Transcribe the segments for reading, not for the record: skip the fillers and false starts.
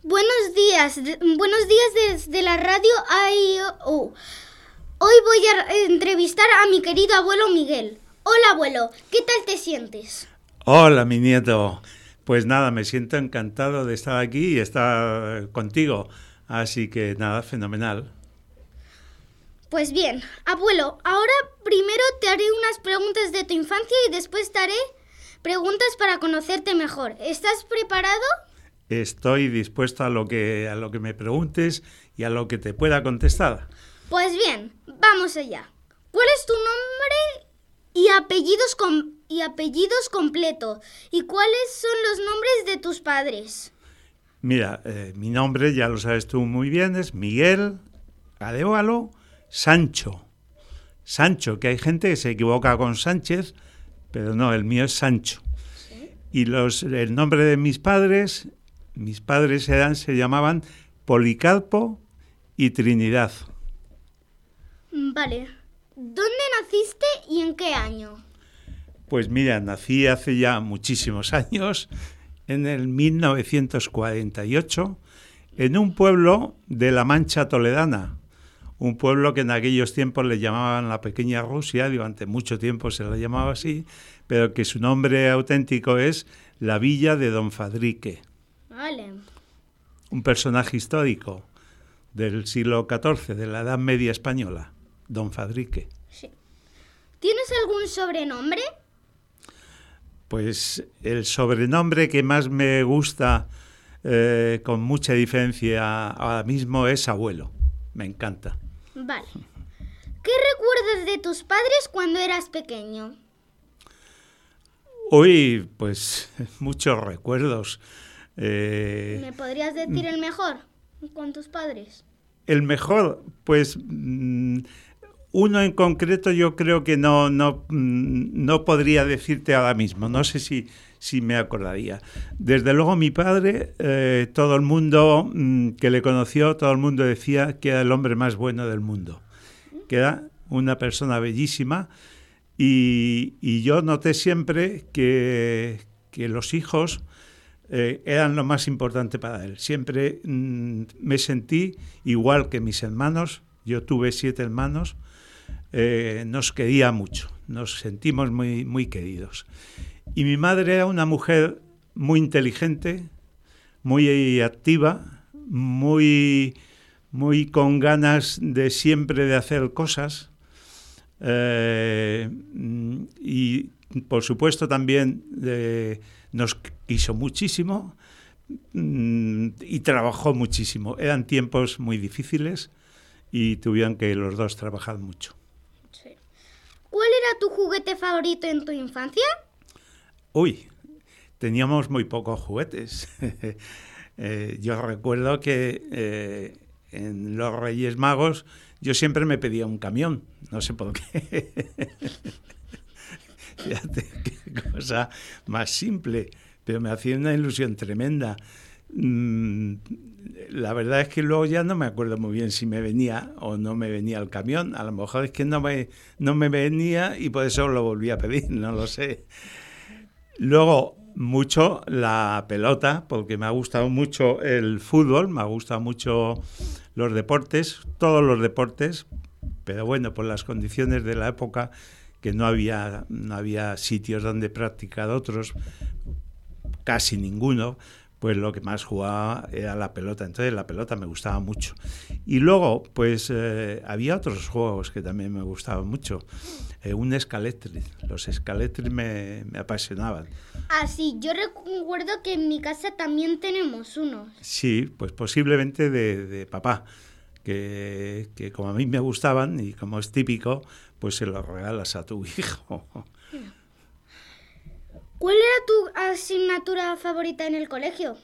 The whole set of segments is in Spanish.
Buenos días desde la radio AIO. Hoy voy a entrevistar a mi querido abuelo Miguel. Hola abuelo, ¿qué tal te sientes? Hola mi nieto, pues nada, me siento encantado de estar aquí y estar contigo, así que nada, fenomenal. Pues bien, abuelo, ahora primero te haré unas preguntas de tu infancia y después te haré preguntas para conocerte mejor. ¿Estás preparado? Estoy dispuesto a lo que me preguntes y a lo que te pueda contestar. Pues bien, vamos allá. ¿Cuál es tu nombre y apellidos completo? ¿Y cuáles son los nombres de tus padres? Mira, mi nombre, ya lo sabes tú muy bien, es Miguel Arévalo Sancho. Sancho, que hay gente que se equivoca con Sánchez, pero no, el mío es Sancho. ¿Sí? Y el nombre de mis padres se llamaban Policarpo y Trinidad. Vale. ¿Dónde naciste y en qué año? Pues mira, nací hace ya muchísimos años, en el 1948, en un pueblo de la Mancha Toledana, un pueblo que en aquellos tiempos le llamaban la Pequeña Rusia, durante mucho tiempo se la llamaba así, pero que su nombre auténtico es la Villa de Don Fadrique. Vale. Un personaje histórico del siglo XIV, de la Edad Media española, Don Fadrique. Sí. ¿Tienes algún sobrenombre? Pues el sobrenombre que más me gusta, con mucha diferencia ahora mismo, es abuelo. Me encanta. Vale. ¿Qué recuerdas de tus padres cuando eras pequeño? Hoy, pues, muchos recuerdos. ¿Me podrías decir el mejor con tus padres? El mejor, pues, uno en concreto yo creo que no podría decirte ahora mismo. No sé si me acordaría. Desde luego mi padre, todo el mundo que le conoció, todo el mundo decía que era el hombre más bueno del mundo, que era una persona bellísima, y yo noté siempre que los hijos eran lo más importante para él. Siempre me sentí igual que mis hermanos. Yo tuve 7 hermanos. Nos quería mucho, nos sentimos muy, muy queridos. Y mi madre era una mujer muy inteligente, muy activa, muy con ganas de siempre de hacer cosas, y por supuesto también nos quiso muchísimo y trabajó muchísimo. Eran tiempos muy difíciles y tuvieron que los dos trabajar mucho. Sí. ¿Cuál era tu juguete favorito en tu infancia? Uy, teníamos muy pocos juguetes. Yo recuerdo que en los Reyes Magos yo siempre me pedía un camión, no sé por qué. Fíjate qué cosa más simple, pero me hacía una ilusión tremenda. La verdad es que luego ya no me acuerdo muy bien si me venía o no me venía el camión. A lo mejor es que no me venía y por eso lo volví a pedir, no lo sé. Luego, mucho la pelota, porque me ha gustado mucho el fútbol, me ha gustado mucho los deportes, todos los deportes, pero bueno, por las condiciones de la época, que no había sitios donde practicar otros, casi ninguno, pues lo que más jugaba era la pelota. Entonces la pelota me gustaba mucho. Y luego, pues había otros juegos que también me gustaban mucho. Un escaléctric. Los escaléctric me apasionaban. Ah, sí, yo recuerdo que en mi casa también tenemos unos. Sí, pues posiblemente de papá, que como a mí me gustaban y como es típico, pues se los regalas a tu hijo. ¿Cuál era tu asignatura favorita en el colegio?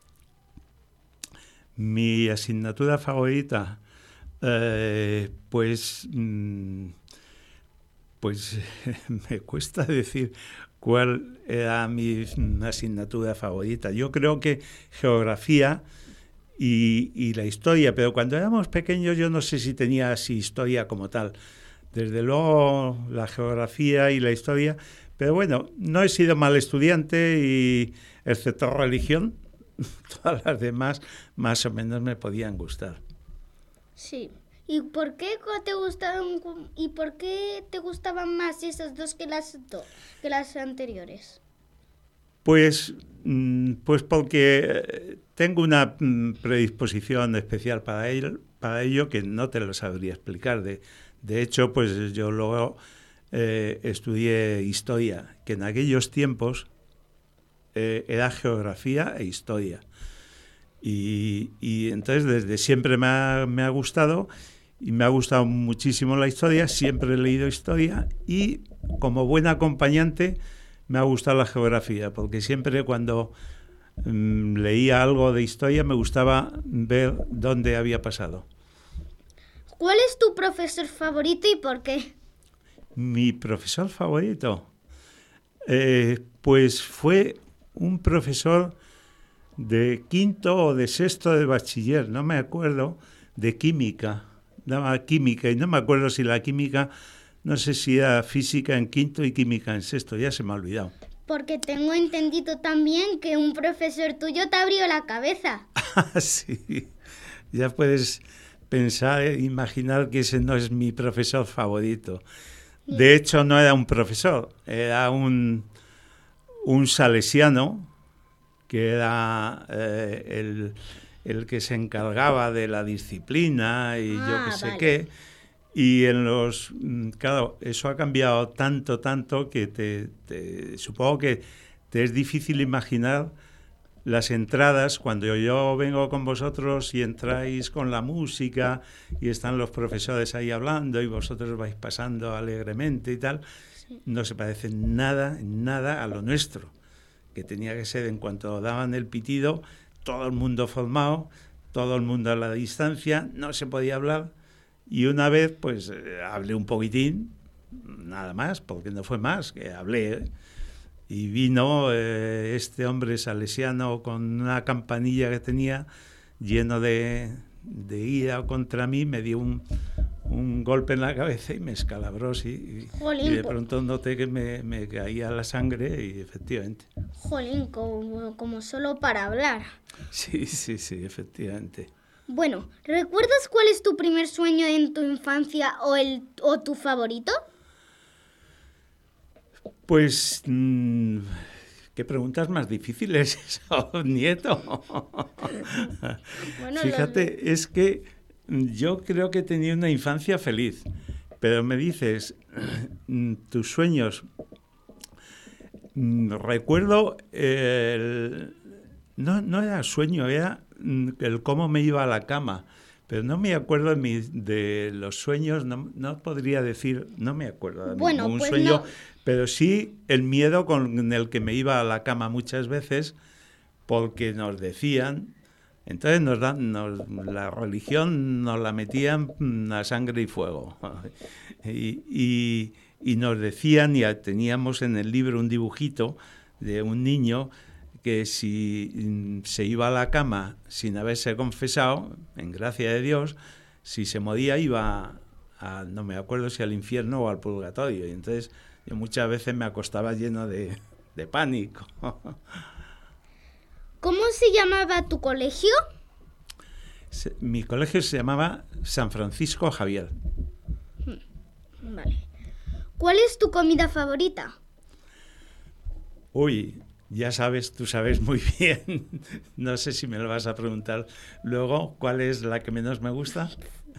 Mi asignatura favorita, pues me cuesta decir cuál era mi asignatura favorita. Yo creo que geografía y la historia, pero cuando éramos pequeños yo no sé si tenía así historia como tal. Desde luego la geografía y la historia, pero bueno, no he sido mal estudiante y excepto religión, todas las demás más o menos me podían gustar. Sí. ¿Y por qué te gustaban más esas dos que las anteriores? Pues porque tengo una predisposición especial para ello que no te lo sabría explicar. De hecho, pues yo luego estudié historia, que en aquellos tiempos era geografía e historia. Y entonces desde siempre me ha gustado, y me ha gustado muchísimo la historia, siempre he leído historia, y como buen acompañante me ha gustado la geografía, porque siempre cuando leía algo de historia me gustaba ver dónde había pasado. ¿Cuál es tu profesor favorito y por qué? Mi profesor favorito, pues fue un profesor de quinto o de sexto de bachiller, no me acuerdo, de química, daba química, y no me acuerdo si la química, no sé si era física en quinto y química en sexto, ya se me ha olvidado. Porque tengo entendido también que un profesor tuyo te abrió la cabeza. Sí, ya puedes pensar, imaginar que ese no es mi profesor favorito. De hecho, no era un profesor, era un salesiano, que era el que se encargaba de la disciplina y yo qué sé vale. qué. Y claro, eso ha cambiado tanto que supongo que te es difícil imaginar las entradas cuando yo vengo con vosotros y entráis con la música y están los profesores ahí hablando y vosotros vais pasando alegremente y tal. Sí. No se parece nada a lo nuestro, que tenía que ser en cuanto daban el pitido, todo el mundo formado, todo el mundo a la distancia, no se podía hablar. Y una vez, pues, hablé un poquitín, nada más, porque no fue más, que hablé. Y vino este hombre salesiano con una campanilla que tenía, lleno de ira contra mí, me dio un golpe en la cabeza y me escalabró, sí. Jolín, y de pronto noté que me caía la sangre y efectivamente. Jolín, como solo para hablar. Sí, efectivamente. Bueno, ¿recuerdas cuál es tu primer sueño en tu infancia o tu favorito? Pues, ¿qué preguntas más difíciles eso, nieto? Bueno, fíjate, es que yo creo que tenía una infancia feliz, pero me dices, tus sueños. Recuerdo, no era sueño, era el cómo me iba a la cama, pero no me acuerdo de los sueños, no podría decir, no me acuerdo de ningún sueño, no. Pero sí el miedo con el que me iba a la cama muchas veces, porque nos decían, entonces la religión nos la metían a sangre y fuego, y nos decían, y teníamos en el libro un dibujito de un niño que si se iba a la cama sin haberse confesado, en gracia de Dios, si se moría iba no me acuerdo si al infierno o al purgatorio. Y entonces yo muchas veces me acostaba lleno de pánico. ¿Cómo se llamaba tu colegio? Mi colegio se llamaba San Francisco Javier. Vale. ¿Cuál es tu comida favorita? Uy, ya sabes, tú sabes muy bien, no sé si me lo vas a preguntar luego, ¿cuál es la que menos me gusta?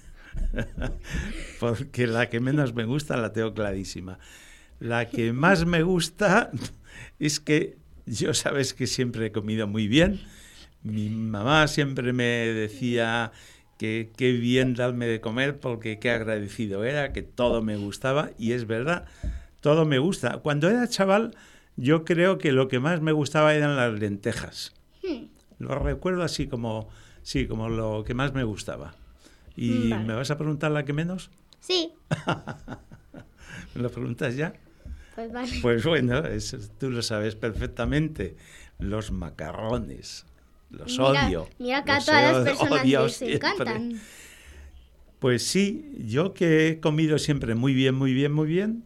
Porque la que menos me gusta la tengo clarísima. La que más me gusta es que yo sabes que siempre he comido muy bien. Mi mamá siempre me decía que qué bien darme de comer porque qué agradecido era, que todo me gustaba, y es verdad, todo me gusta. Cuando era chaval, yo creo que lo que más me gustaba eran las lentejas. Lo recuerdo así como lo que más me gustaba. ¿Y vale. ¿Me vas a preguntar la que menos? Sí. ¿Me lo preguntas ya? Pues vale. Pues bueno, tú lo sabes perfectamente. Los macarrones, los odio. Mira que a todas las personas les encantan. Pues sí, yo que he comido siempre muy bien,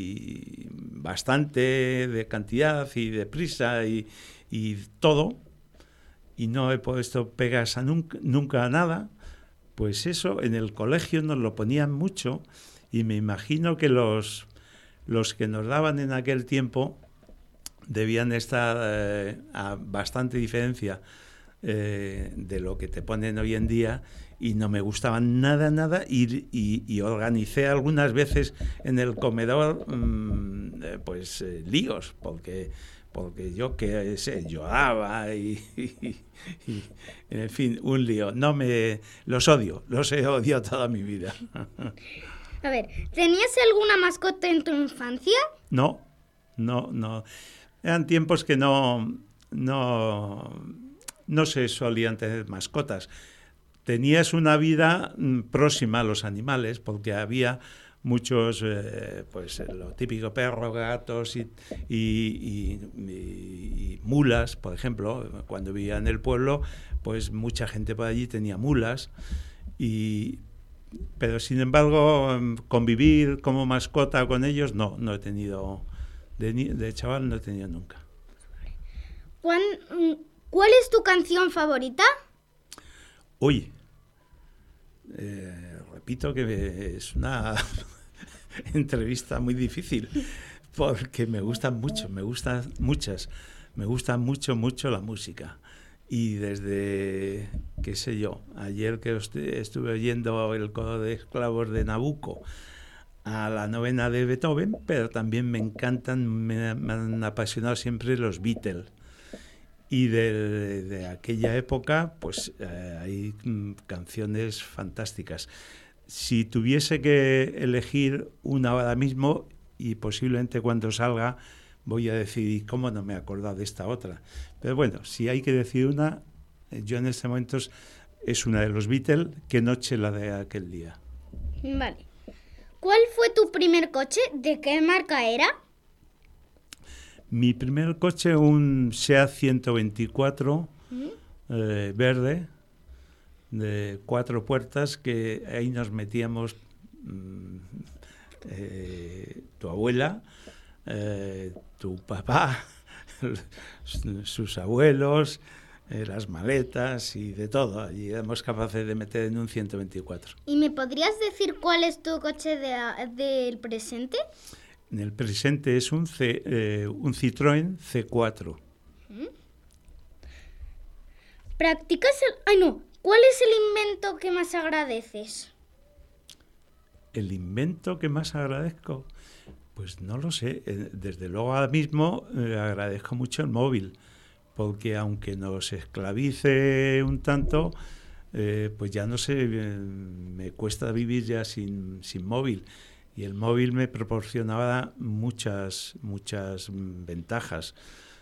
y bastante de cantidad y de prisa y todo, y no he puesto pegas nunca a nada, pues eso en el colegio nos lo ponían mucho y me imagino que los que nos daban en aquel tiempo debían estar a bastante diferencia de lo que te ponen hoy en día, y no me gustaban nada, y organicé algunas veces en el comedor líos, porque yo qué sé, lloraba y en fin, un lío. Los he odiado toda mi vida. A ver, ¿tenías alguna mascota en tu infancia? No. Eran tiempos que no se solían tener mascotas. Tenías una vida próxima a los animales, porque había muchos, lo típico, perros, gatos y mulas, por ejemplo. Cuando vivía en el pueblo, pues mucha gente por allí tenía mulas, pero sin embargo convivir como mascota con ellos no he tenido, de chaval no he tenido nunca. ¿Cuál es tu canción favorita? Uy, repito que es una entrevista muy difícil, porque me gustan mucho, me gusta mucho la música. Y desde, qué sé yo, ayer que estuve oyendo el coro de esclavos de Nabucco, a la novena de Beethoven, pero también me han apasionado siempre los Beatles. Y de aquella época, pues hay canciones fantásticas. Si tuviese que elegir una ahora mismo, y posiblemente cuando salga, voy a decir, ¿cómo no me he acordado de esta otra? Pero bueno, si hay que decir una, yo en este momento es una de los Beatles, Qué noche la de aquel día. Vale. ¿Cuál fue tu primer coche? ¿De qué marca era? Mi primer coche, un SEAT 124 verde, de 4 puertas, que ahí nos metíamos tu abuela, tu papá, sus abuelos, las maletas y de todo. Allí éramos capaces de meter en un 124. ¿Y me podrías decir cuál es tu coche del presente? En el presente es un Citroën C4. ¿Cuál es el invento que más agradeces? ¿El invento que más agradezco? Pues no lo sé. Desde luego ahora mismo agradezco mucho el móvil, porque aunque nos esclavice un tanto, pues ya no sé, me cuesta vivir ya sin móvil. Y el móvil me proporcionaba muchas ventajas.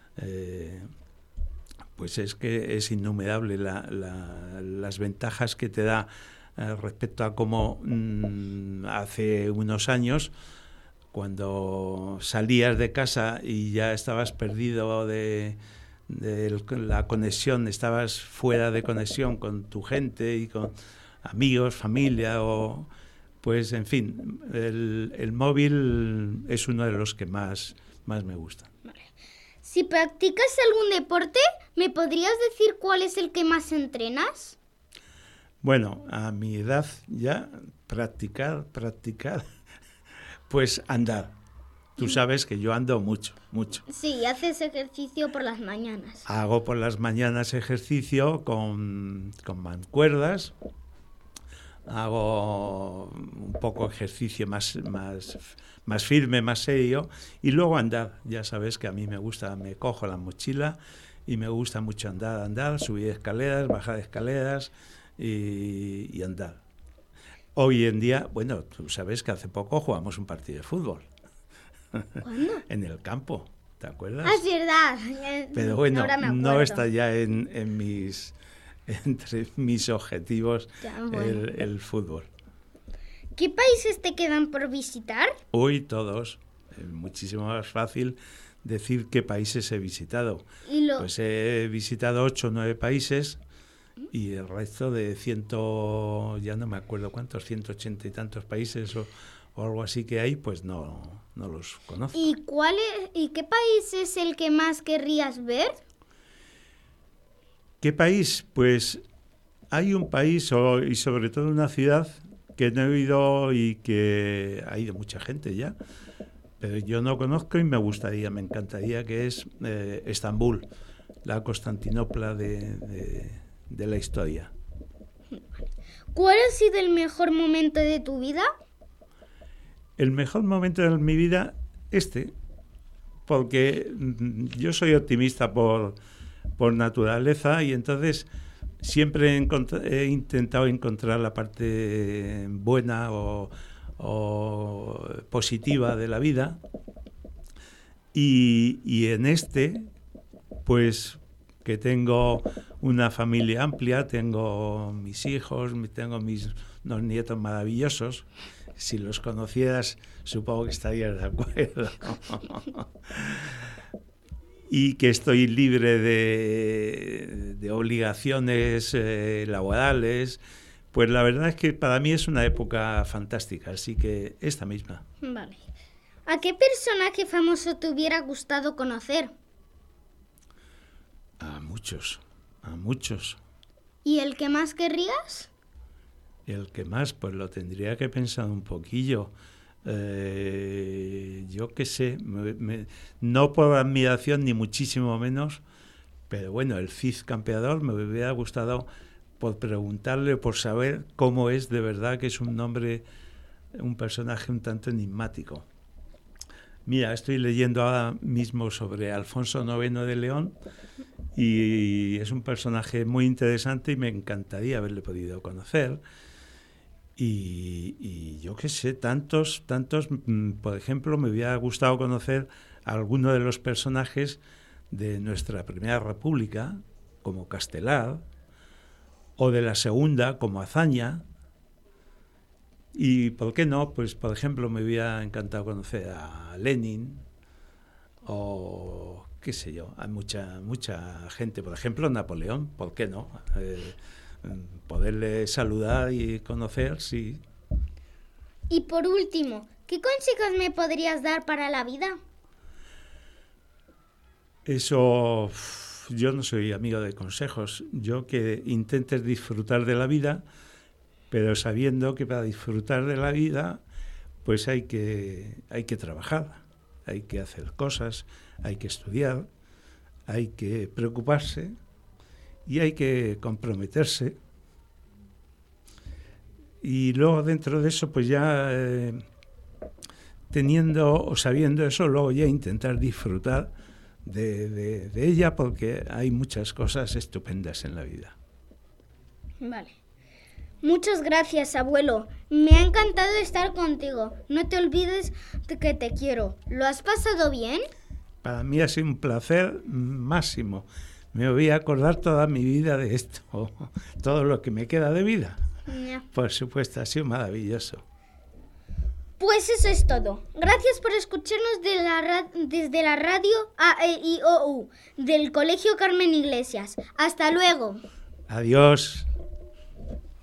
Pues es que es innumerable las ventajas que te da respecto a cómo hace unos años, cuando salías de casa y ya estabas perdido de la conexión, estabas fuera de conexión con tu gente y con amigos, familia pues en fin, el móvil es uno de los que más me gusta. Vale. Si practicas algún deporte, ¿me podrías decir cuál es el que más entrenas? Bueno, a mi edad ya practicar, pues andar. Tú sabes que yo ando mucho. Sí, haces ejercicio por las mañanas. Hago por las mañanas ejercicio con mancuerdas. Hago un poco ejercicio más firme, más serio, y luego andar. Ya sabes que a mí me gusta, me cojo la mochila y me gusta mucho andar, subir escaleras, bajar escaleras y andar. Hoy en día, bueno, tú sabes que hace poco jugamos un partido de fútbol. ¿Cuándo? En el campo, ¿te acuerdas? Ah, es verdad. Pero bueno, no está ya entre mis objetivos el fútbol. ¿Qué países te quedan por visitar? Hoy todos. Es muchísimo más fácil decir qué países he visitado. Pues he visitado 8 o 9 países, y el resto de ya no me acuerdo cuántos, 180 y tantos países o algo así que hay, pues no los conozco. ¿Y qué país es el que más querrías ver? ¿Qué país? Pues hay un país y sobre todo una ciudad que no he ido y que ha ido mucha gente ya, pero yo no conozco y me encantaría, que es Estambul, la Constantinopla de la historia. ¿Cuál ha sido el mejor momento de tu vida? El mejor momento de mi vida, porque yo soy optimista por naturaleza y entonces siempre he intentado encontrar la parte buena o positiva de la vida y en pues que tengo una familia amplia, tengo mis hijos, tengo unos nietos maravillosos. Si los conocieras, supongo que estarías de acuerdo. Y que estoy libre de obligaciones laborales. Pues la verdad es que para mí es una época fantástica, así que esta misma. Vale. ¿A qué personaje famoso te hubiera gustado conocer? A muchos, a muchos. ¿Y el que más querrías? El que más, pues lo tendría que pensar un poquillo. Yo qué sé, no por admiración ni muchísimo menos, pero bueno, el Cid Campeador me hubiera gustado por preguntarle, por saber cómo es de verdad, que es un personaje un tanto enigmático. Mira, estoy leyendo ahora mismo sobre Alfonso IX de León y es un personaje muy interesante y me encantaría haberle podido conocer. Y yo qué sé, tantos, por ejemplo, me hubiera gustado conocer a alguno de los personajes de nuestra Primera República, como Castelar, o de la Segunda, como Azaña. Y, ¿por qué no? Pues, por ejemplo, me hubiera encantado conocer a Lenin, o qué sé yo, hay mucha gente, por ejemplo, Napoleón, ¿por qué no? Poderle saludar y conocer, sí. Y por último, ¿qué consejos me podrías dar para la vida? Eso, yo no soy amigo de consejos. Yo que intentes disfrutar de la vida, pero sabiendo que para disfrutar de la vida, pues hay que trabajar, hay que hacer cosas, hay que estudiar, hay que preocuparse y hay que comprometerse. Y luego dentro de eso, pues ya teniendo o sabiendo eso, luego ya intentar disfrutar de ella, porque hay muchas cosas estupendas en la vida. Vale. Muchas gracias, abuelo. Me ha encantado estar contigo. No te olvides de que te quiero. ¿Lo has pasado bien? Para mí ha sido un placer máximo. Me voy a acordar toda mi vida de esto, todo lo que me queda de vida. Yeah. Por supuesto, ha sido maravilloso. Pues eso es todo. Gracias por escucharnos desde la radio AEIOU del Colegio Carmen Iglesias. Hasta luego. Adiós.